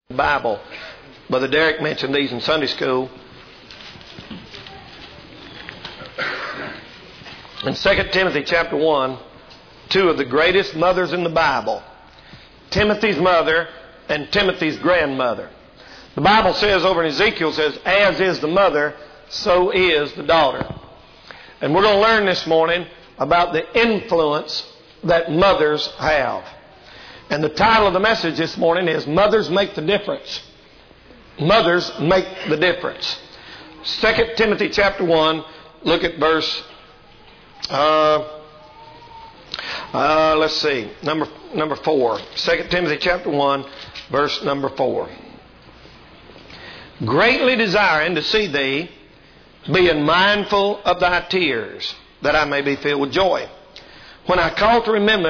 Bible. Brother Derek mentioned these in Sunday school. In 2 Timothy chapter 1, two of the greatest mothers in the Bible, Timothy's mother and Timothy's grandmother. The Bible says over in Ezekiel, says, as is the mother, so is the daughter. And we're going to learn this morning about the influence that mothers have. And the title of the message this morning is Mothers Make the Difference. Mothers make the difference. 2 Timothy chapter 1, look at verse, let's see, number 4. 2 Timothy chapter 1, verse number 4. Greatly desiring to see thee, being mindful of thy tears, that I may be filled with joy, when I call to remembrance